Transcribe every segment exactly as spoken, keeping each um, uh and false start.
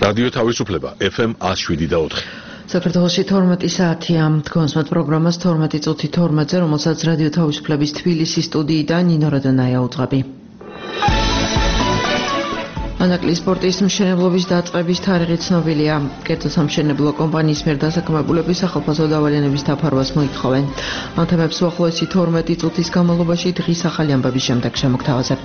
რადიო თავისუფლება ეფ ემ one oh seven და four. საქართველოში თორმეტი საათია თქვენს მათ პროგრამას თორმეტი წუთი თორმეტზე, რომელსაც რადიო თავისუფლების თბილისის სტუდიიდან ნინო როდანაია უძღვები. ანაკლის სპორტის მშენებლობის დაწყების თარიღი ცნობილია. კერძო სამშენებლო კომპანიის მიერ დასაქმებულები სახელმწიფო დავალიანების დაფარვას მოითხოვენ. ამ თემებს უახლოესი თორმეტი წუთის განმავლობაში დღის ახალი ამბების შემდეგ შემოგთავაზებთ.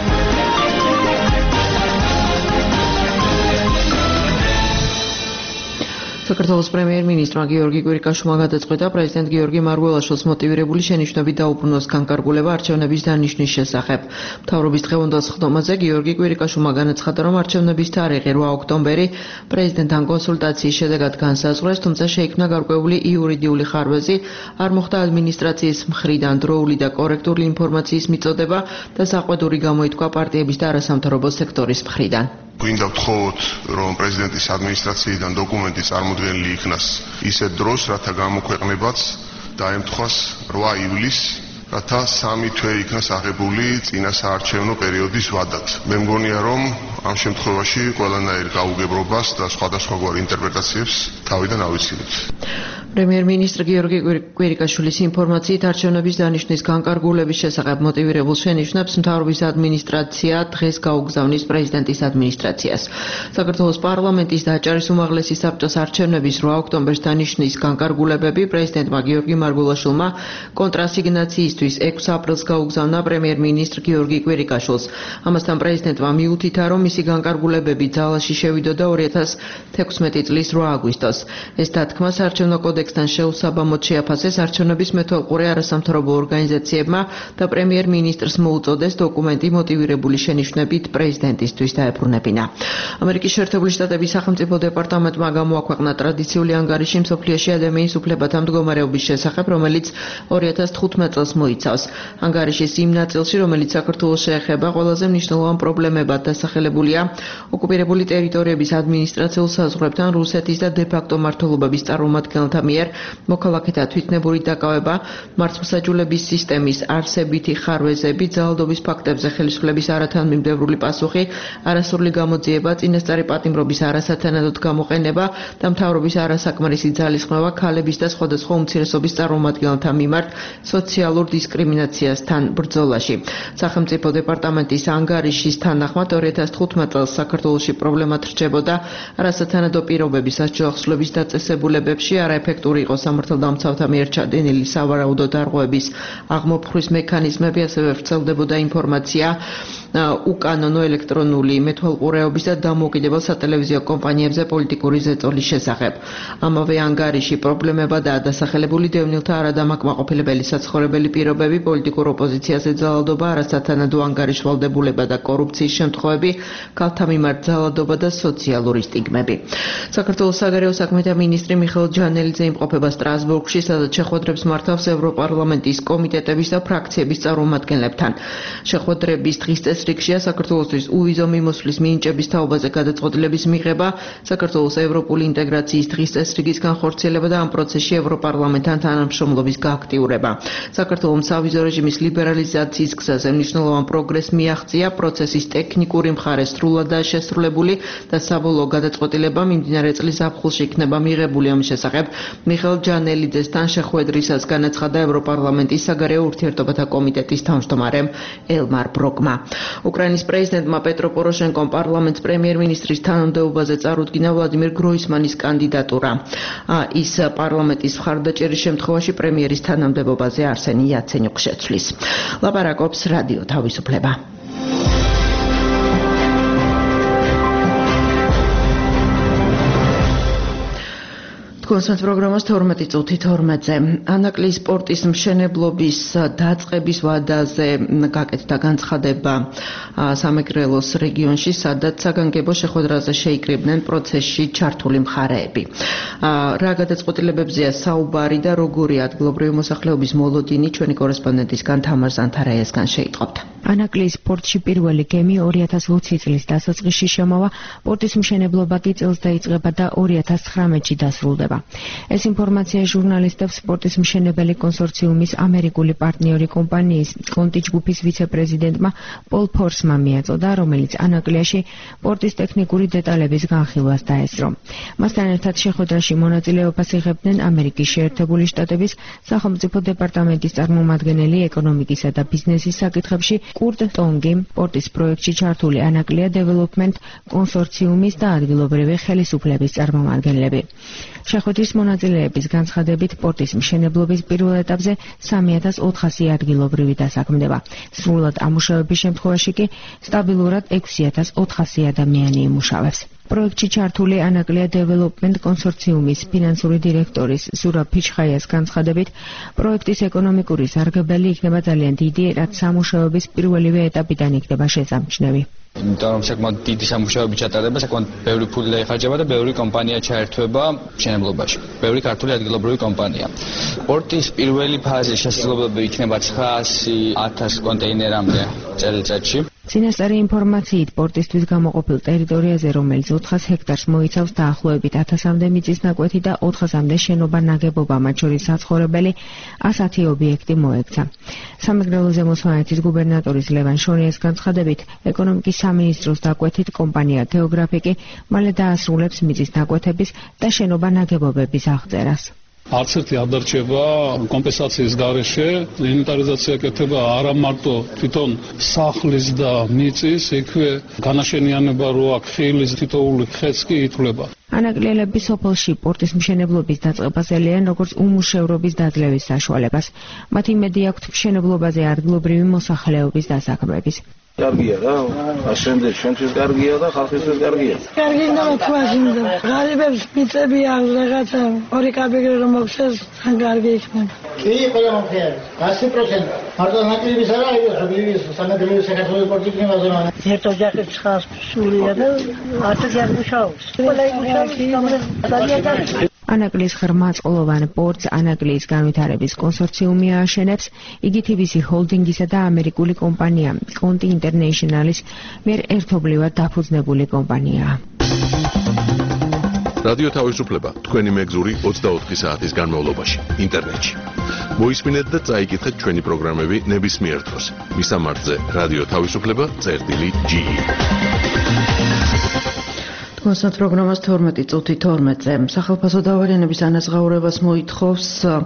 საქართველოს პრემიერ-მინისტრმა გიორგი კვირიკაშვილმა გადაწყვეტა პრეზიდენტ გიორგი მარგველაშვილს მოტივირებული შენიშვნებით დაუბრუნოს განკარგულება არჩევნების დანიშნვის შესახებ. მთავრობის დღევანდელ სხდომაზე გიორგი კვირიკაშვილმა განაცხადა, რომ არჩევნების თარიღი რვა ოქტომბერი პრეზიდენტთან კონსულტაციის შედეგად განსაზღვრეს, თუმცა შეიქმნა გარკვეული იურიდიული ხარვეზი, არ მოხდა ადმინისტრაციის მხრიდან დროული და კორექტული ინფორმაციის მიწოდება და საყვედური გამოითქვა პარტიების და არასამთავრობო სექტორის მხრიდან. გვინდა ვთხოვოთ, რომ პრეზიდენტის ადმინისტრაციიდან დოკუმენტი წარმოდგენილი იქნას ისეთ დროს, რათა გამოქვეყნებაც დაემთხვას რვა ივლისს, რათა სამი თვე იქნას აღებული წინა საარჩევნო პერიოდის ვადად. მე მგონია, რომ ამ შემთხვევაში ყველანაირ გაუგებრობას და სხვადასხვაგვარ ინტერპრეტაციებს თავიდან ავიცილებთ. პრემიერ-მინისტრი გიორგი კვირიკაშვილის ინფორმაციით არჩევნების დანიშნვის განკარგულების შესახებ მოტივირებულ შენიშვნებს მთავრობის ადმინისტრაცია დღეს გაუგზავნის პრეზიდენტის ადმინისტრაციას. საქართველოს პარლამენტის დაჭერის უმაღლესი საბჭოს არჩევნების რვა ოქტომბერს დანიშნვის განკარგულებები პრეზიდენტმა გიორგი მარგველაშვილმა კონტრასიგნაციისთვის ექვსი აპრილს გაუგზავნა პრემიერ-მინისტრ გიორგი კვირიკაშვილს. ამასთან პრეზიდენტმა მიუთითა, რომ მისი განკარგულებები ძალაში შევიდოდა ორი ათას თექვსმეტი წლის რვა აგვისტოს. ეს დათქმა საარჩევნო კოდექსთან შეუსაბამოდ შეაფასეს არჩევნების მეთვალყურე არასამთავრობო ორგანიზაციებმა და პრემიერ-მინისტრს მოუწოდეს დოკუმენტი მოტივირებული შენიშვნებით პრეზიდენტისთვის დაებრუნებინა. ამერიკის შეერთებული შტატების სახელმწიფო დეპარტამენტმა გამოაქვეყნა ტრადიციული ანგარიში მსოფლიოში ადამიანის უფლებათა მდგომარეობის შესახებ, რომელიც ორი ათას თხუთმეტ წელს მოიცავს. ანგარიშის იმ ნაწილში, რომელიც საქართველოს შეეხება, ყველაზე მნიშვნელოვან პრობლემებად დასახელებულია ოკუპირებული ტერიტორიების ადმინისტრაციულ საზღვრებთან რუსეთის და დე-ფაქტო მმართველობის წარმომადგენელთა მიერ მოქალაქეთა თვითნებური დაკავება, მართლმსაჯულების სისტემის არსებითი ხარვეზები, ძალადობის ფაქტებზე ხელისუფლების არათანმიმდევრული პასუხი, არასრული გამოძიება, წინასწარი პატიმრობის არასათანადოდ გამოყენება და მთავრობის არასაკმარისი ძალისხმევა ქალების და სხვადასხვა უმცირესობის წარმომადგენელთა მიმართ სოციალურ დისკრიმინაციასთან ბრძოლაში. სახელმწიფო დეპარტამენტის ანგარიშის თანახმად ორი ათას თხუთმეტ წელს საქართველოში პრობლემად რჩებოდა არასათანადო პირობების ასჯელახსვლების დაწესებულებებში, არაეფექტური იყო სამართალდამცავთა მიერ ჩადენილი სავარაუდო დარღვევების აღმოფხვის მექანიზმები, ასევე ვრცელდებოდა ინფორმაცია უკანონო ელექტრონული მეთვალყურეობის და დამოუკიდებელ სატელევიზიო კომპანიებზე პოლიტიკური ზეწოლის შესახებ. ამავე ანგარიში პრობლემებადაა დასახელებული დევნილთა არადამაკმაყოფილებელი საცხოვრებელი პირობები, პოლიტიკურ ოპოზიციაზე ძალადობა, არასათანადო ანგარიშვალდებულება და კორუფციის შემთხვევები, ქალთა მიმართ ძალადობა და სოციალური სტიგმები. საქართველოს საგარეო საქმეთა მინისტრი მიხეილ ჯანელიძე იმყოფება სტრასბურგში, სადაც შეხვედრებს მართავს ევროპარლამენტის კომიტეტების და ფრაქციების წარმომადგენლებთან. შეხვედრების დღის წესრიგშია საქართველოსთვის უვიზო მიმოსვლის მინიჭების თაობაზე გადაწყვეტილების მიღება, საქართველოს ევროპული ინტეგრაციის დღის წესრიგის განხორციელება და ამ პროცესში ევროპარლამენტთან თანამშრომლობის გააქტიურება. საქართველოს სავიზო რეჟიმის ლიბერალიზაციის გზაზე მნიშვნელოვან პროგრესს მიაღწია, პროცესის ტექნიკური მხარე სრულადაა შესრულებული და საბოლოო გადაწყვეტილება მიმდინარე წლის ზაფხულში იქნება მიღებული. ამის შესახებ მიხეილ ჯანელიძესთან შეხვედრისას განაცხადა ევროპარლამენტის საგარეო ურთიერთობათა კომიტეტის თავმჯდომარემ ელმარ ბროკმა. უკრაინის პრეზიდენტმა პეტრო პოროშენკომ პარლამენტს პრემიერ-მინისტრის თანამდებობაზე წარუდგინა ვლადიმერ გროისმანის კანდიდატურა. ის პარლამენტის მხარდაჭერის შემთხვევაში პრემიერის თანამდებობაზე არსენი იაცენიუკს შეცვლის. ლაპარაკობს რადიო თავისუფლება. კონსერტ პროგრამას თორმეტი წუთი თორმეტზე. ანაკლის სპორტის მშენებლობის დაწყების ვადაზე გაკეთდა განცხადება სამეგრელოს რეგიონში, სადაც საგანგებო შეხვედრაზე შეიკრიბნენ პროცესში ჩართული მხარეები. რა გადაწყვეტილებებზეა საუბარი და როგორი ადგილობრივი მოსახლეობის მოლოდინი ჩვენი კორესპონდენტისგან თამარ ზანთარაიასგან შეიტყობთ. ანაკლიის პორტში პირველი გემი ორი ათას ოცი წლის დასაწყისში შემოვა, პორტის მშენებლობა კი წელს დაიწყება და ორი ათას ცხრამეტში დასრულდება. ეს ინფორმაცია ჟურნალისტებს პორტის მშენებელი კონსორციუმის ამერიკული პარტნიორი კომპანიის კონტი ჯგუფის ვიცე-პრეზიდენტმა პოლ ფორსმა მიაწოდა, რომელიც ანაკლიაში პორტის ტექნიკური დეტალების განხილვას დაესწრო. მასთან ერთად შეხვედრაში მონაწილეობას იღებდნენ ამერიკის შეერთებული შტატების სახელმწიფო დეპარტამენტის წარმომადგენელი ეკონომიკისა და ბიზნესის საკითხებში კურტ ტონგი, პორტის პროექტში ჩართული ანაკლია დეველოპმენტ კონსორციუმის და ადგილობრივი ხელისუფლების წარმომადგენლები. შეხვედრის მონაწილეების განცხადებით პორტის მშენებლობის პირველ ეტაპზე სამი ათას ოთხასი ადგილობრივი დასაქმდება. სრულად ამუშავების შემთხვევაში კი სტაბილურად ექვსი ათას ოთხასი ადამიანი იმუშავებს. პროექტში ჩართული ანაკლია დეველოპმენტ კონსორციუმის ფინანსური დირექტორის ზურაბ ფიჩხაიას განცხადებით, პროექტის ეკონომიკური სარგებელი იქნება ძალიან დიდი, რაც სამუშაოების პირველივე ეტაპიდან იქნება შესამჩნევი. იმიტომ რომ საკმაოდ დიდი სამუშაოები ჩატარდება, საკმაოდ ბევრი ფული დაიხარჯება და ბევრი კომპანია ჩაერთვება მშენებლობაში. ბევრი ქართული ადგილობრივი კომპანია. პორტის პირველი ფაზის შესაძლებლობა იქნება ცხრაასი ათას კონტეინერამდე წელიწადში. წინასწარი ინფორმაციით პორტისთვის გამოყოფილ ტერიტორიაზე, რომელიც ოთხას ჰექტარს მოიცავს, დაახლოებით ათასამდე მიწის ნაკვეთი და ოთხასამდე შენობა ნაგებობა, მათ შორის საცხოვრებელი, ასათი ობიექტი მოექცა. სამეგრელო ზემო სვანეთის გუბერნატორის ლევან შონიას განცხადებით, ეკონომიკის სამინისტროს დაკვეთით კომპანია გეოგრაფიკი მალე დაასრულებს მიწის ნაკვეთების და შენობა ნაგებობების აღწერას. არც ერთი არ დარჩება კომპენსაციის გარეშე, ინვენტარიზაცია კეთება არა მარტო თვითონ სახლის და მიწის, იქვე განაშენიანება რო აქ ხილის თითოეული ხეც კი ითვლება. ანაკლიელები სოფელში პორტის მშენებლობის დაწყებას ელიან როგორც უმუშევრობის დაძლევის საშუალებას. მათ იმედი აქვთ მშენებლობაზე ადგილობრივი მოსახლეობის დასაქმების. კარგია რა, აშენდე ჩვენთვის კარგია და ხალხისთვის კარგია. კარგი და თუ აშენდა. ღარიბებს მიწები აქვს რაღაცა, ორი კაბეგრე რომ მოხდეს, თან კარგი იქნება. კი, ყველა მომხდარა. ასი პროცენტი. მარტო ნაკლების არა, აი ხობილის სამეგრელოს საქართველოს პორტის მიღაზონა. ერთ ოჯახის ხას სულია და ათი ჯერ მუშაობს. ყველა იმუშავებს, ძალიან კარგი. ანაკლის ღრმა წყლოვან პორტს ანაკლის განვითარების კონსორციუმი ააშენებს, იგი თბილისი ჰოლდინგისა და ამერიკული კომპანია კონტი ინტერნეიშნალის მიერ ერთობლივად დაფუძნებული კომპანიაა. რადიო თავისუფლება თქვენი მეგზური ოცდაოთხი საათის განმავლობაში ინტერნეტში. მოისმინეთ და წაიკითხეთ ჩვენი პროგრამები ნებისმიერ დროს. მისამართზე რადიო თავისუფლება წერტილი ჯი. კონსერტ პროგრამას თორმეტი წუთი თორმეტზე სახელმწიფო დავალიანების ანაზღაურებას მოითხოვს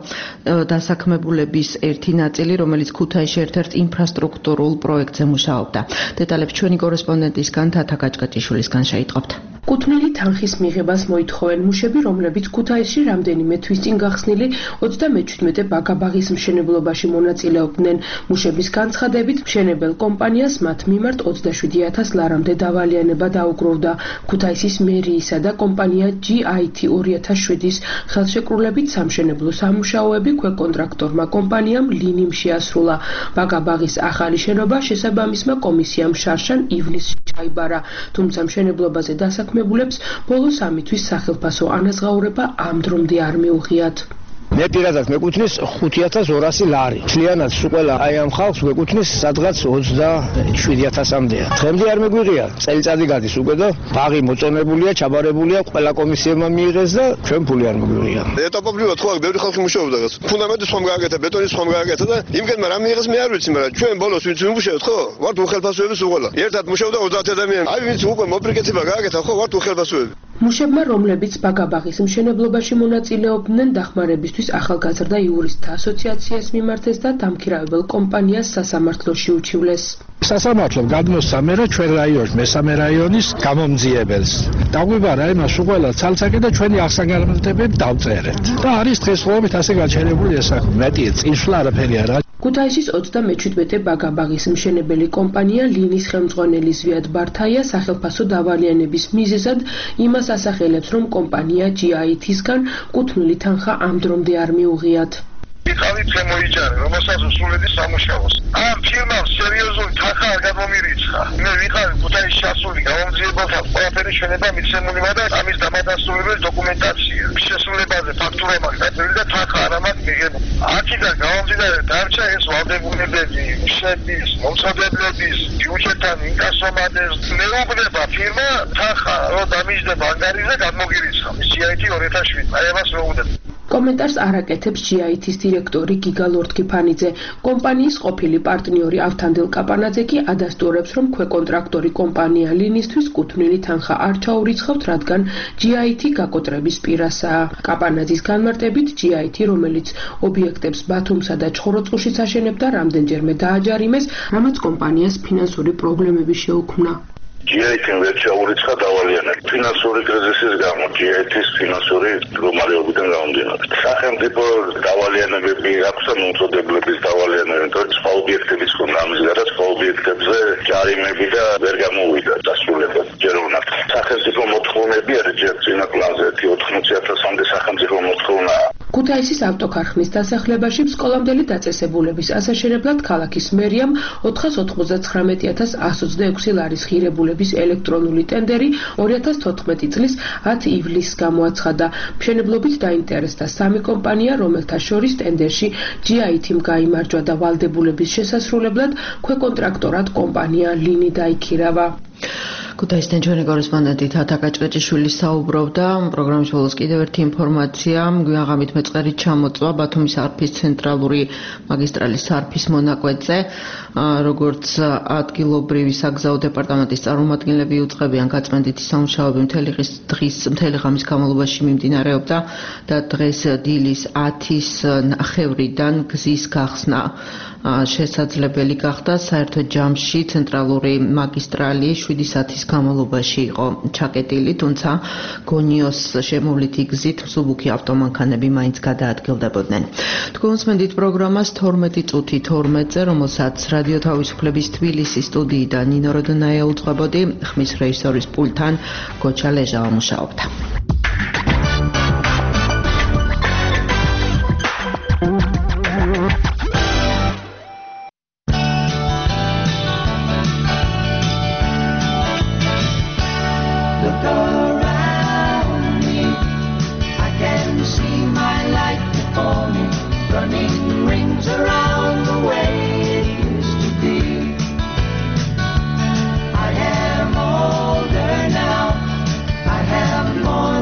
დასაქმებულების ერთი ნაწილი, რომელიც ქუთაისში ერთ-ერთ ინფრასტრუქტურულ პროექტზე მუშაობდა. დეტალებს ჩვენი კორესპონდენტისგან თათა გაჭკაჭიშვილისგან შეიტყობთ. კუთვნილი თანხის მიღებას მოითხოვენ მუშები, რომლებიც ქუთაისში რამდენიმე თვის წინ გახსნილი ოცდამეჩვიდმეტე ბაგაბაღის მშენებლობაში მონაწილეობდნენ. მუშების განცხადებით, მშენებელ კომპანიას მათ მიმართ ოცდაშვიდი ათას ლარამდე დავალიანება დაუგროვდა. ქუთაისის მერიისა და კომპანია ჯი აი თი ორი ათას შვიდის ხელშეკრულებით სამშენებლო სამუშაოები ქვეკონტრაქტორმა კომპანიამ ლინიმ შეასრულა. ბაგაბაღის ახალი შენობა შესაბამისმა კომისიამ შარშან ივნისში ჩაიბარა, თუმცა მშენებლობაზე დასაქმებულებს ბოლო სამი თვის სახელფასო ანაზღაურება ამ დრომდე არ მიუღიათ. მე პირადად მეკუთვნის ხუთი ათას ორასი ლარი. ჩლიანად ყველა აი ამ ხალხს მეკუთვნის სადღაც ოცდაშვიდი ათასამდეა. დღემდე არ მეგვიღია. წელიწადი გადის უკვე და ბაღი მოწონებულია, ჩაბარებულია, ყველა კომისიებმა მიიღეს და ჩვენ ფული არ მეგვიღია. ეტაპობრივად ხო აქ ბევრი ხალხი მუშაობდა გას. ფუნდამენტის ხომ გააკეთა, ბეტონის ხომ გააკეთა და იმგენმა რა მიიღეს მე არ ვიცი, მაგრამ ჩვენ ბოლოს ვინც ვიმუშავეთ ხო? ვართ უხელფასოების უყოლა. ერთად მუშაობდა ოცდაათი ადამიანი. აი ვინც უკვე მოპრიკეთება გააკეთა ხო, ვართ უხელფასოები. მუშებმა, რომლებიც ბაგაბაღის მშენებლობაში მონაწილეობდნენ, დახმარებისთვის ახალგაზრდა იურისტთა ასოციაციას მიმართეს და დამქირავებელ კომპანიას სასამართლოში უჩივლეს. სასამართლომ გადმოსცა მე რა ჩვენ რაიონის მესამე რაიონის გამომძიებელს. დაგვიბარა იმას უყველა ცალცაკი და ჩვენი აღსაგანმანათლებლები დავწერეთ. და არის დღესდღეობით ასე გაჩერებული ეს საქმე. მეტი წინსვლა არაფერი არა. ქუთაისის ოცდამეჩვიდმეტე ბაგაბაღის მშენებელი კომპანია ლინის ხელმძღვანელი ზვიად ბართაია სახელფასო დავალიანების მიზეზად იმას ასახელებს, რომ კომპანია ჯი აი თისგან კუთვნილი თანხა ამ დრომდე არ მიუღიათ. ხალით შემოიჭარე, რომელსაც უსულედი სამუშაოს. ამ ფირმამ სერიოზული თანხა არ გადმომირიცხა. მე ვიყავი ქუთაისში ასული გამომძიებელთა ყველაფერი ყველაფერი შეიძლება მიცემული და ამის დამადასტურებელი დოკუმენტაცია. შესრულებაზე ფაქტურა მაქვს დაწერილი და თანხა არ მაქვს მიღებული. აქედან გამომდინარე დარჩა ეს ვალდებულებები, მუშების, მომსახურების, ბიუჯეტთან ინკასომადეს მეუბნება ფირმა თანხა რომ დამიჯდება ანგარიზე გამოგირიცხავს. ჯი აი თი ორი ათას შვიდი. აი ამას მეუბნება. კომენტარს არ აკეთებს ჯი აი თის დირექტორი გიგა ლორთქიფანიძე. კომპანიის ყოფილი პარტნიორი ავთანდილ კაპანაძე კი ადასტურებს, რომ ქვეკონტრაქტორი კომპანია ლინისთვის კუთვნილი თანხა არ ჩაურიცხავთ, რადგან ჯი აი თი გაკოტრების პირასაა. კაპანაძის განმარტებით ჯი აი თი, რომელიც ობიექტებს ბათუმსა და ჩხოროწყუშიც აშენებდა, რამდენჯერმე დააჯარიმეს, რამაც კომპანიას ფინანსური პრობლემები შეუქმნა. ჯი აი თი-მ ვერ ჩაურიცხა დავალიანად. ფინანსური კრიზისის გამო ჯი აი თის ფინანსური მდგომარეობიდან გამომდინარე. სახელმწიფო დავალიანებები აქვს და მოწოდებლების დავალიანებები, თორემ სხვა ობიექტების ჰქონდა ამის გარდა სხვა ობიექტებზე ჯარიმები და ვერ გამოვიდა დასრულებად ჯერ უნდა. სახელმწიფო მოთხოვნები არის ჯერ წინა პლანზე ოთხმოცი ათასამდე სახელმწიფო მოთხოვნაა. ქუთაისის ავტოქარხნის დასახლებაში სკოლამდელი დაწესებულების ასაშენებლად ქალაქის მერიამ ოთხას ოთხმოცდათხრამეტი ათას ასს ოცდაექვსი ლარის ღირებულების ელექტრონული ტენდერი ორი ათას თოთხმეტი წლის ათი ივლისს გამოაცხადა. მშენებლობით დაინტერესდა სამი კომპანია, რომელთა შორის ტენდერში ჯი აი თი-მ გაიმარჯვა და ვალდებულების შესასრულებლად ქვეკონტრაქტორად კომპანია ლინი დაიქირავა. ქუთაისიდან ჩვენი კორესპონდენტი თათა კაჭკაჭიშვილი საუბრობდა. პროგრამის ბოლოს კიდევ ერთი ინფორმაცია. გვიაღამით მეწყერით ჩამოწვა ბათუმის არფის ცენტრალური მაგისტრალის არფის მონაკვეთზე. როგორც ადგილობრივი საგზაო დეპარტამენტის წარმომადგენლები უწყებიან, გაწმენდითი სამუშაოები მთელი დღის მთელი ღამის განმავლობაში მიმდინარეობდა და დღეს დილის ათის ნახევრიდან გზის გახსნა შესაძლებელი გახდა. საერთო ჯამში ცენტრალური მაგისტრალი შვიდი საათის განმავლობაში იყო ჩაკეტილი, თუმცა გონიოს შემოვლითი გზით მსუბუქი ავტომანქანები მაინც გადაადგილდებოდნენ. თქვენ უსმენთ პროგრამას თორმეტი წუთი თორმეტზე, რომელსაც რადიო თავისუფლების თბილისის სტუდიიდან ნინო როდონაია უძღვებოდი, ხმის რეჟისორის პულტთან გოჩა ლეჟავა მუშაობდა. More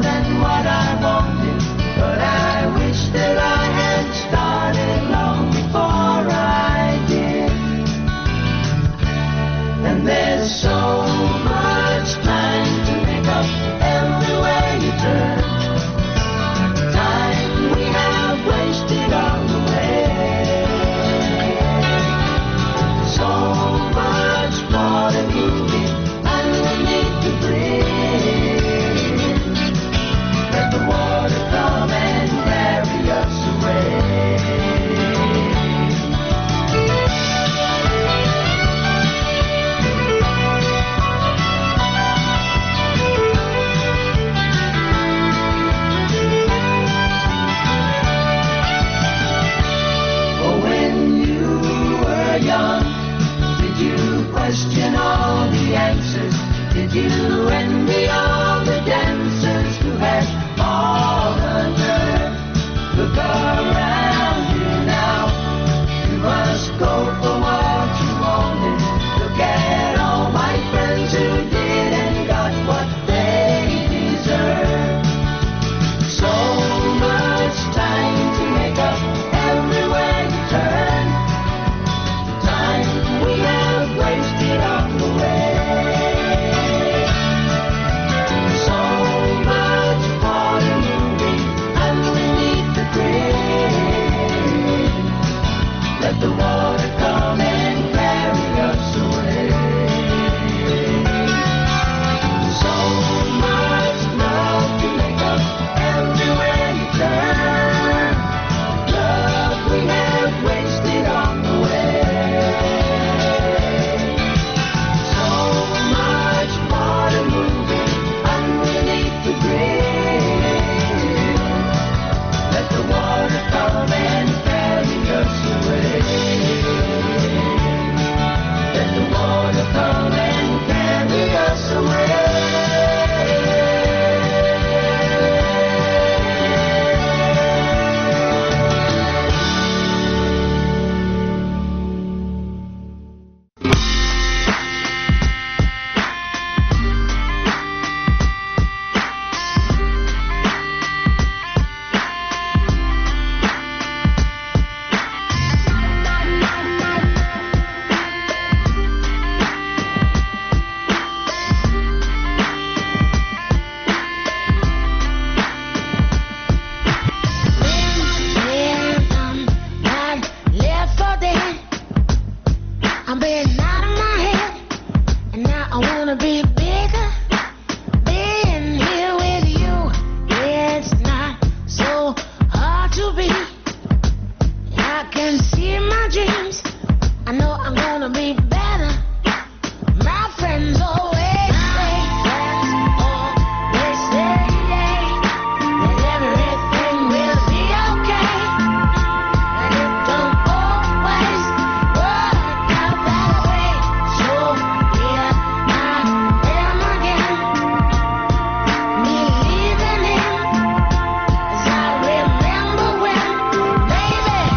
I'm been out of my head, and now I wanna be bigger. Being here with you, yeah, it's not so hard to be. I can see my dreams. I know I'm gonna be better. My friends always say, friends always say that everything will be okay. And it don't always work out that way. So here I am again, me leaving him, as I remember when, baby, I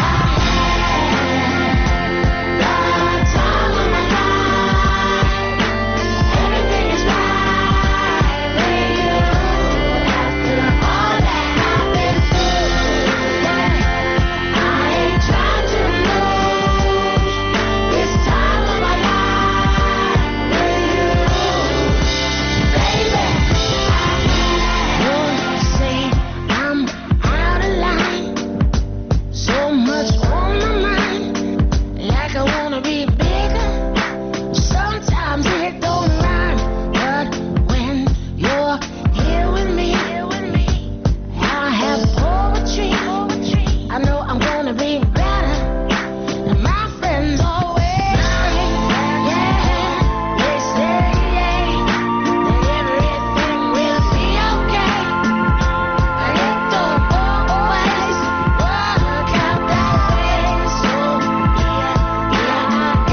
had the time of my life. Everything is right with you. After all that I've been through, I ain't trying to lose this time of my life with you, baby. You'll say I'm out of line, so much on my mind, like I wanna be bigger. Sometimes it don't rhyme, but when you're here with me, I have poetry. I know I'm gonna be better. And my friends always say, yeah, they say that everything will be okay. And it don't always work out that way. So here, here I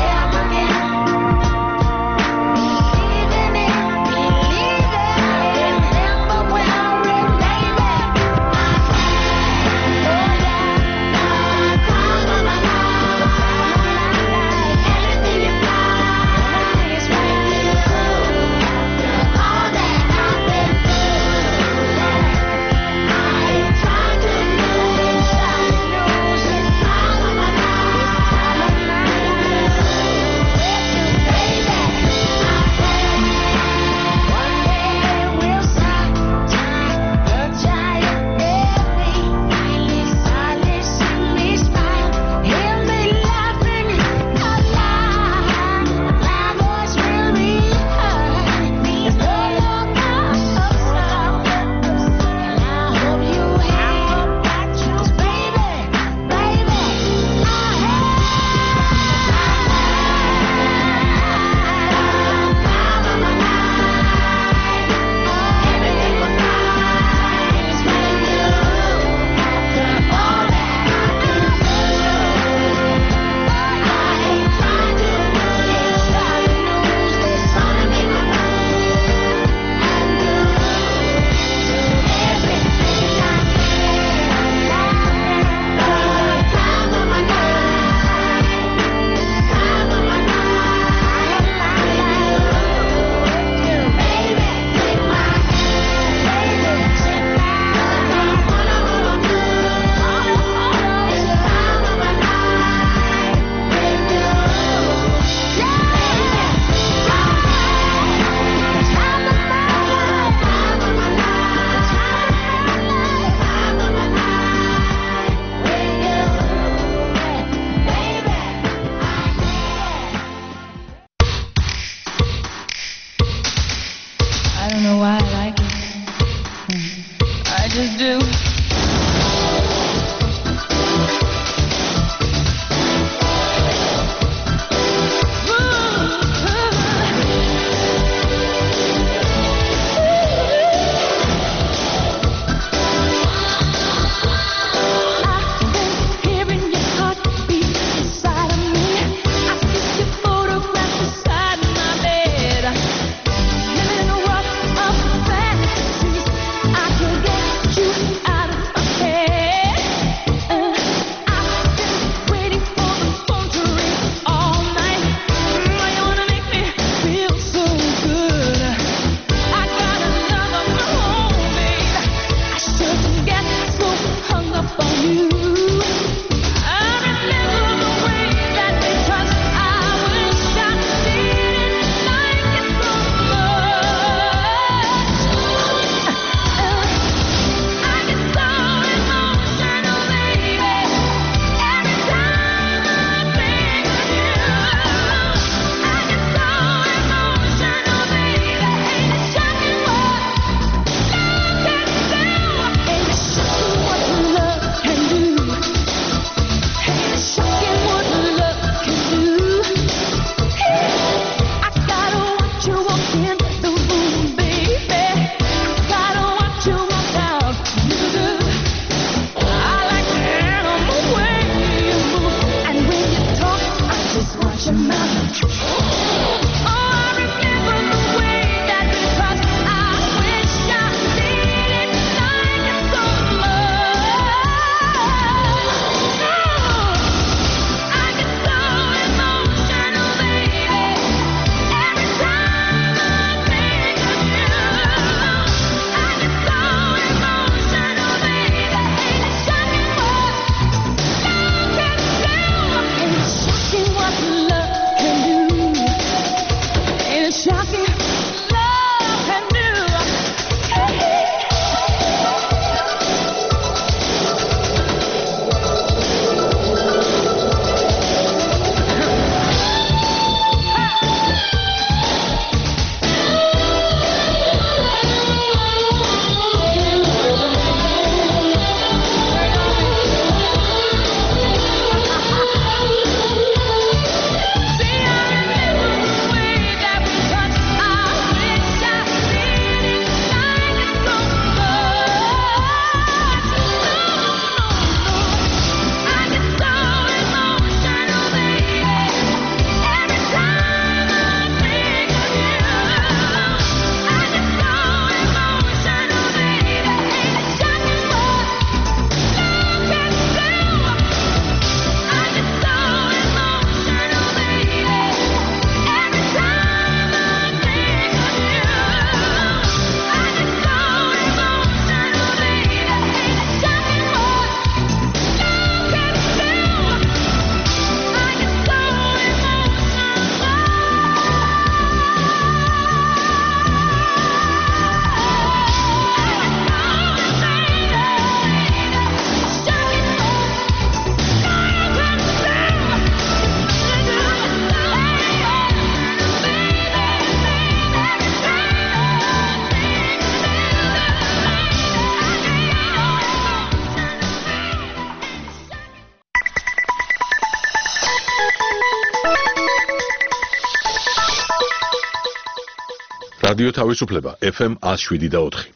რადიო თავისუფლება ეფ ემ one oh seven და four.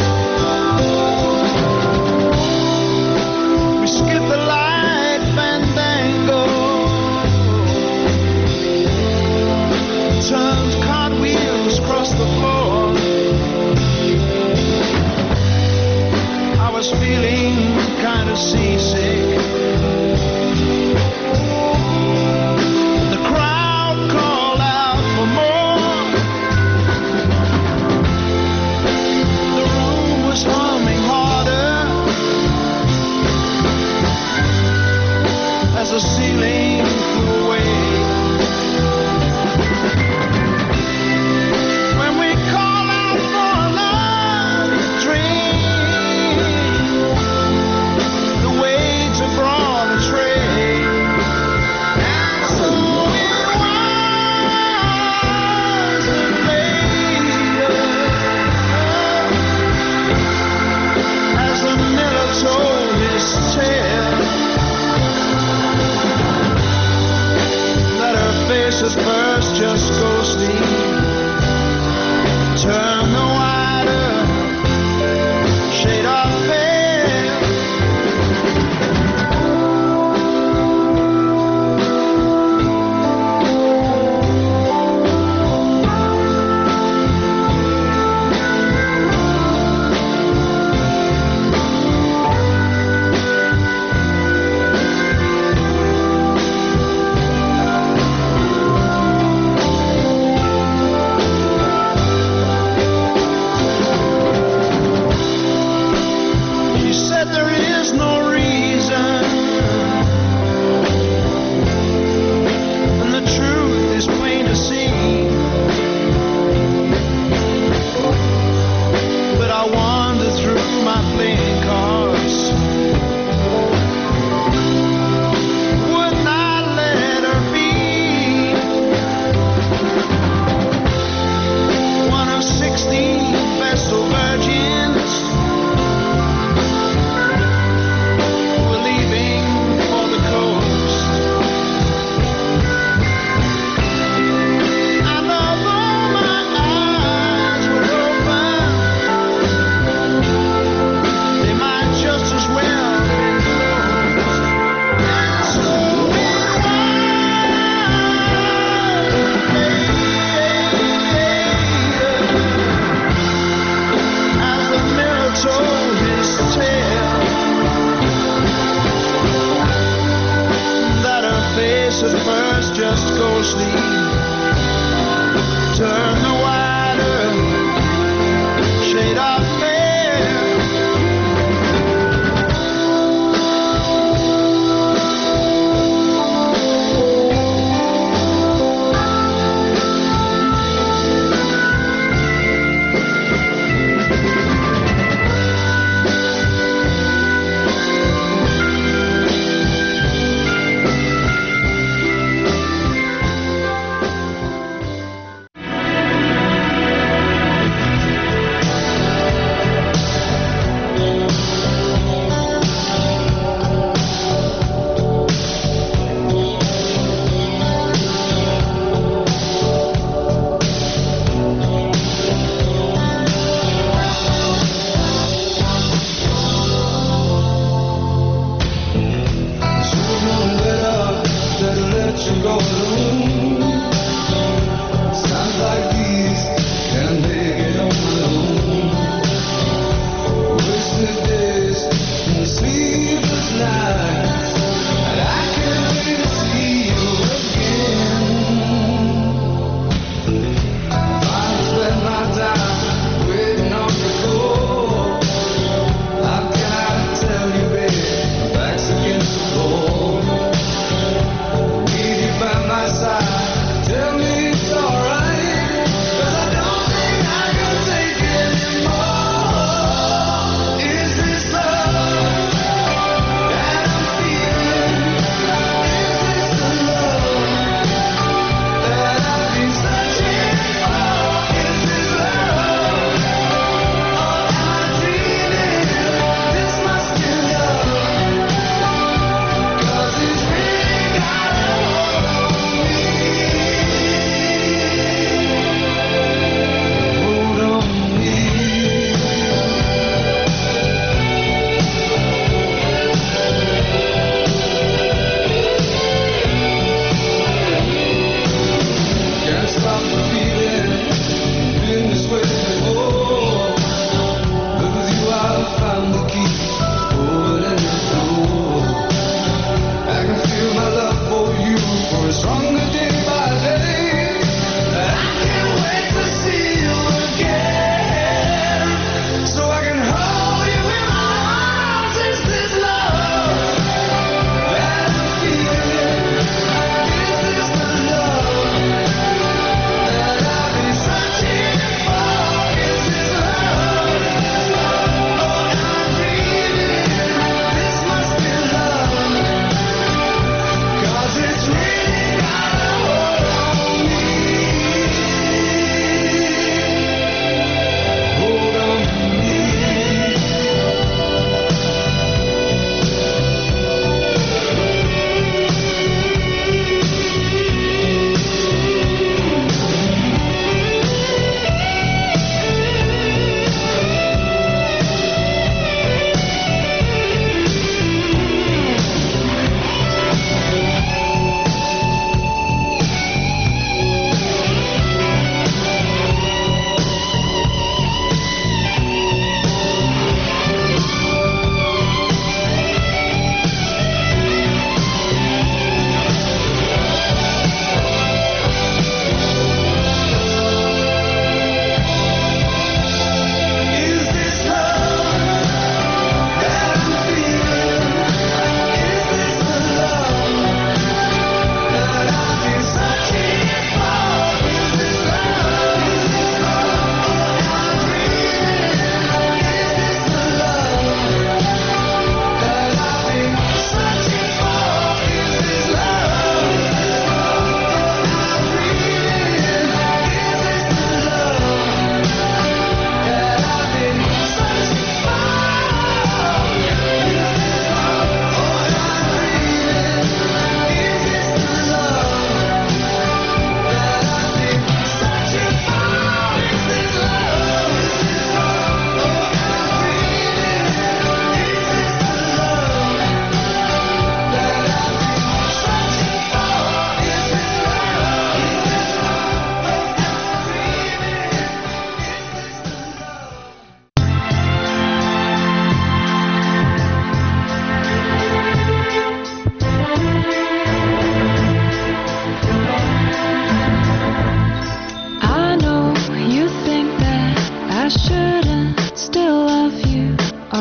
We skip the light and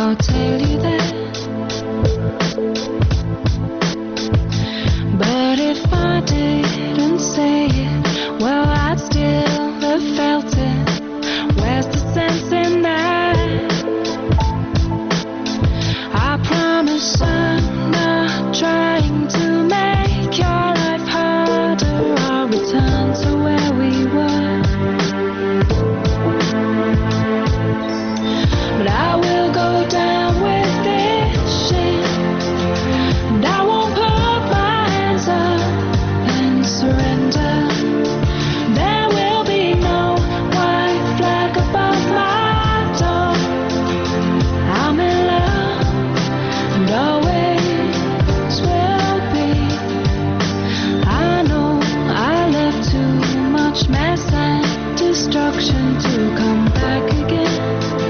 I'll tell you that. But if I didn't say it, well, I'd still have felt it. Where's the sense in that? I promise I'm not trying to make your life harder. I'll return to where we were. But I will go down with this shit, and I won't put my hands up and surrender. There will be no white flag above my door. I'm in love and always will be. I know I left too much mess and destruction to come back again.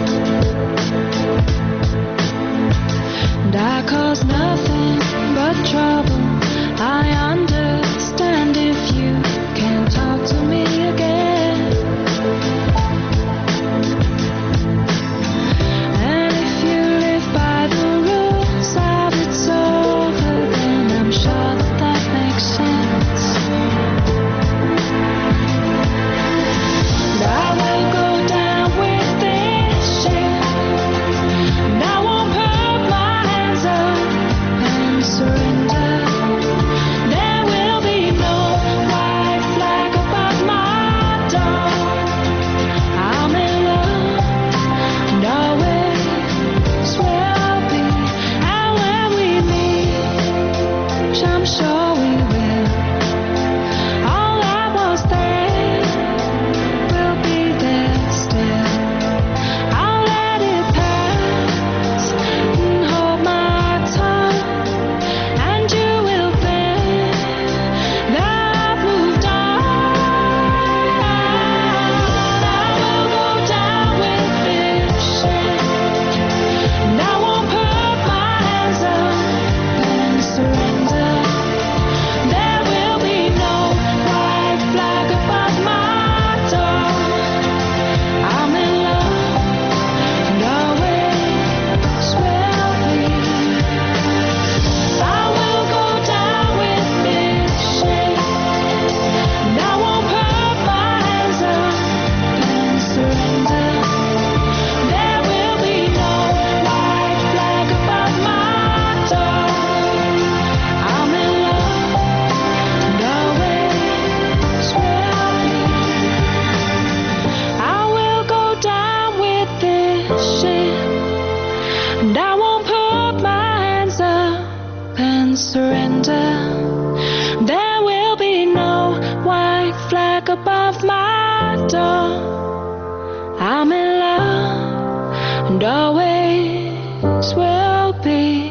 And I cause nothing but trouble. I understand if you can't talk to me again. And if you live by the rules of it's over, then I'm sure that that makes sense. And I will go down with this shit, and I won't put my hands up and surrender. There will be no white flag above my door. I'm in love and always will be. And when we meet, which I'm sure we will, all that was there will be there still. I'll let it pass and hold my tongue, and you will think that I've moved on. I will go down with this shit, and I won't put my hands up and surrender. There will be no white flag above my door. I'm in love and always will be. I will go down with this shit, and I won't put my hands up and surrender. There will be no white flag above my door. I'm in love and always will be. I will go down with this shit, and I won't put my hands up and surrender. There will be no white flag above my door. I'm in love and always will be.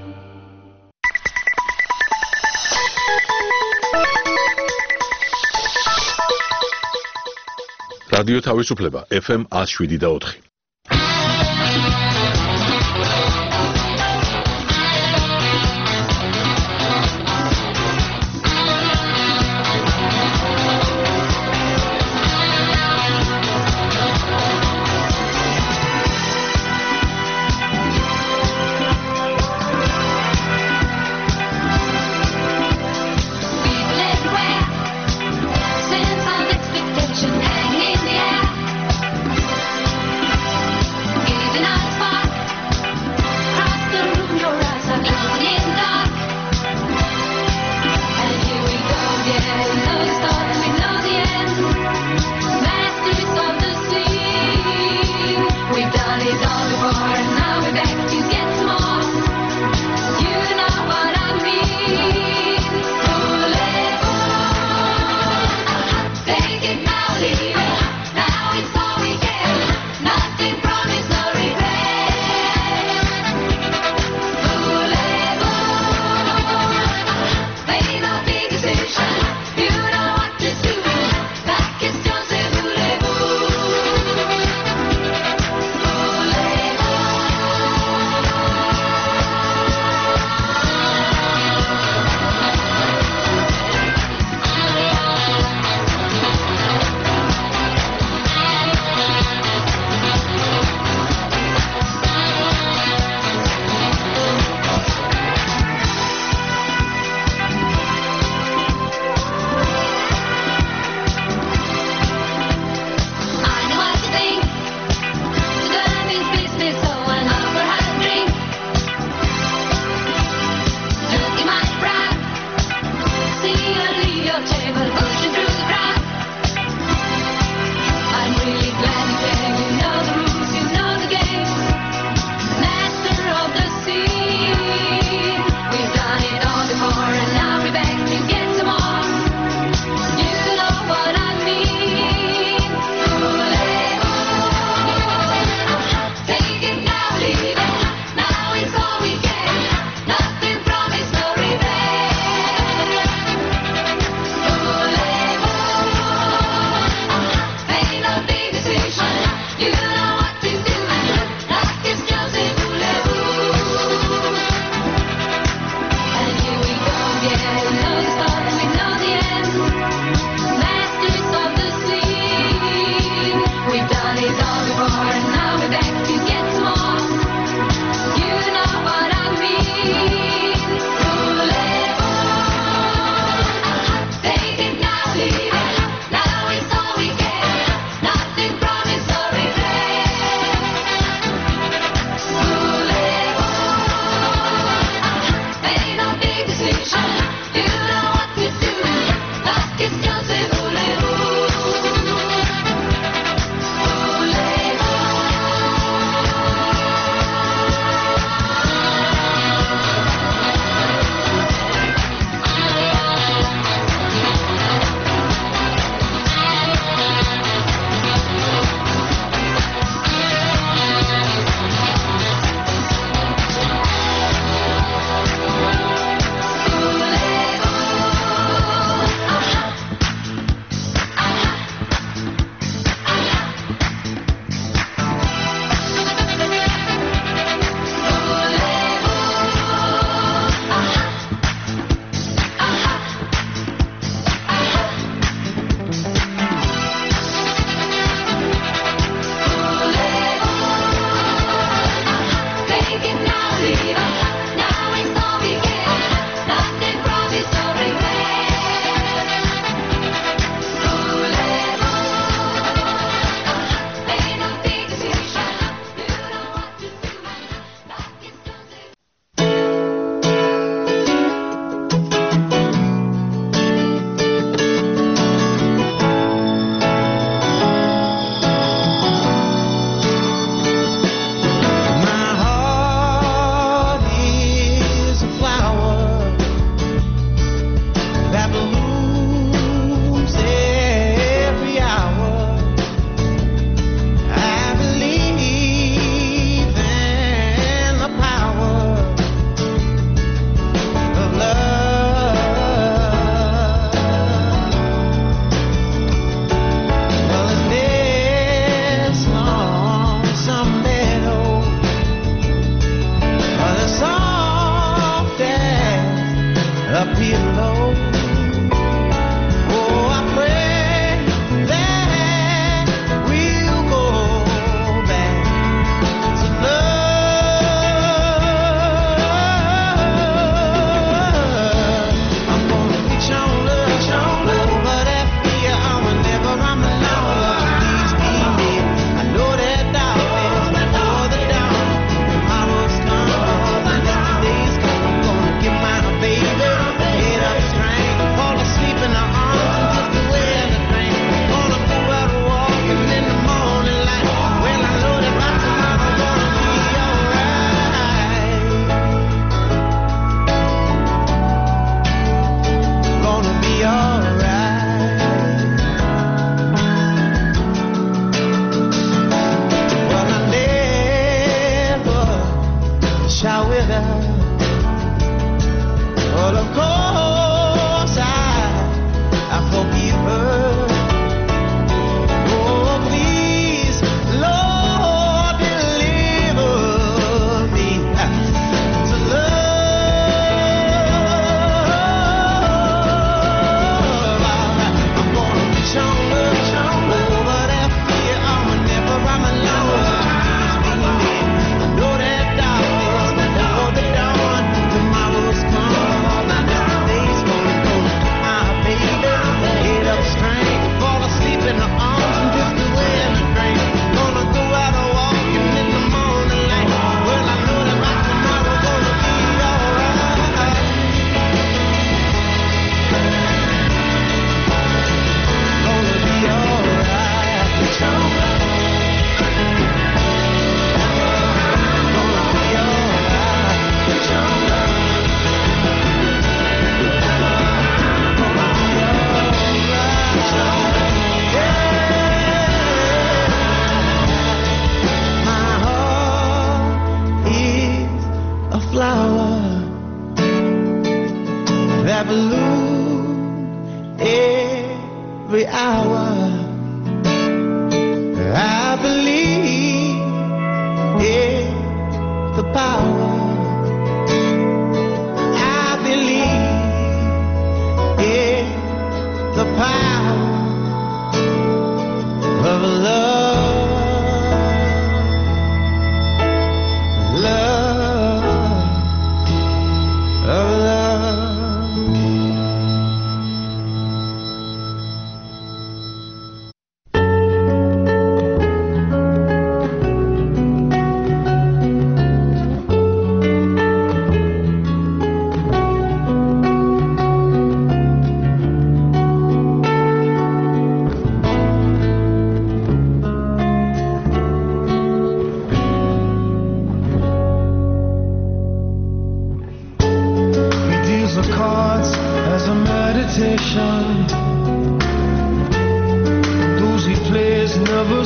რადიო თავისუფლება ეფ ემ one oh seven და four. Sense of expectation hanging in the air.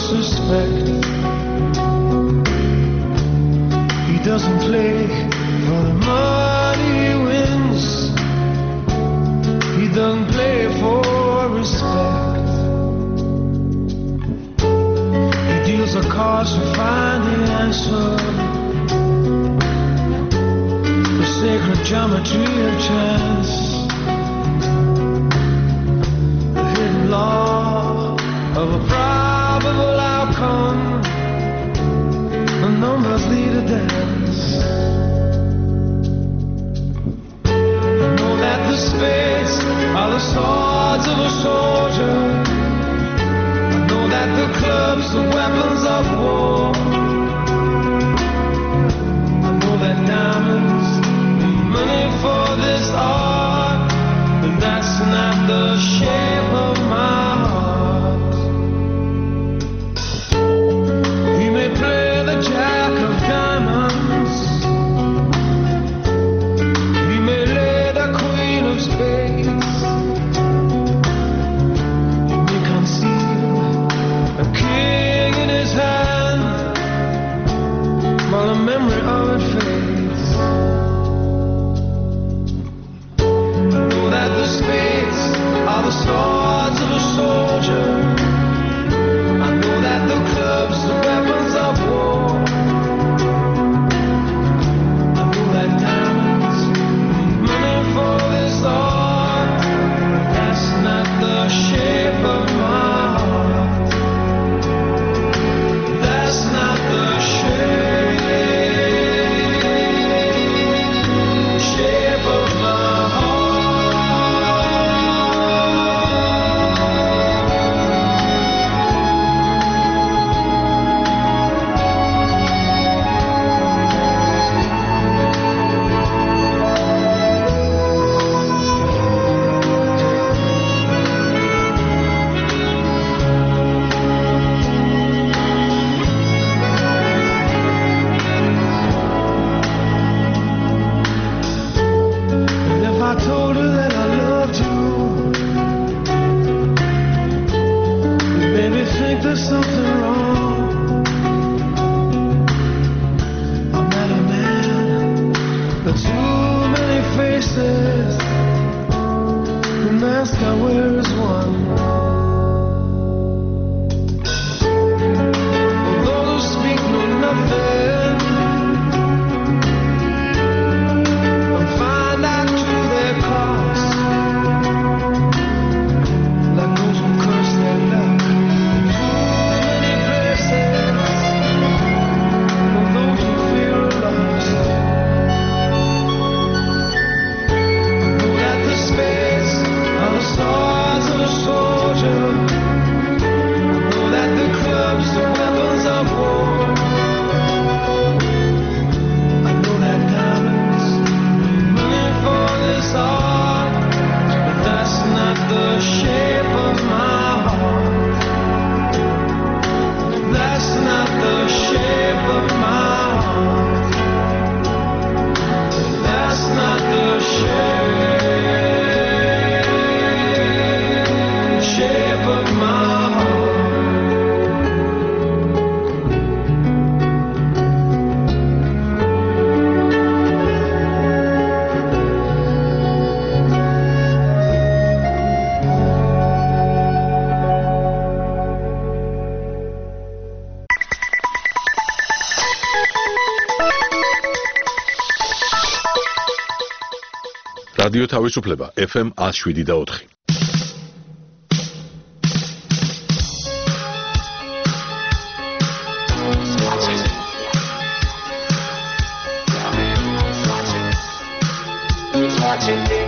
disrespect. He doesn't play for the money he wins. He doesn't play for respect. He deals the cards to find the answer. The sacred geometry of chance. The hidden law of a probable outcome. The numbers lead a dance. I know that the spades are the swords of a soldier. I know that the clubs are weapons of war. I know that diamonds need money for this art, but that's not the shape of my heart. He may play the jack of diamonds. He may lay the queen of spades. He may conceal a king in his hand while the memory of it fades. I know that the spades are the swords of a soldier. I know that the clubs are weapons of war. I know that diamonds need money for this art. That's not the shape of my heart. That's not the shape, shape of my And if I told her that I loved you, you made me think there's something wrong. I'm not a man, but too many faces. The mask I wear is one. For those who speak know nothing and find out to their cost, like those who curse their luck in too many places. For those who feel lost, I know that the spades are the swords of a soldier. I know that the clubs are weapons of war. I know that diamonds need money for this art, but that's not the shape of my heart. That's not the shape of my heart. That's not the shape, shape of my heart. რადიო თავისუფლება ეფ ემ one oh seven და four. Watching me.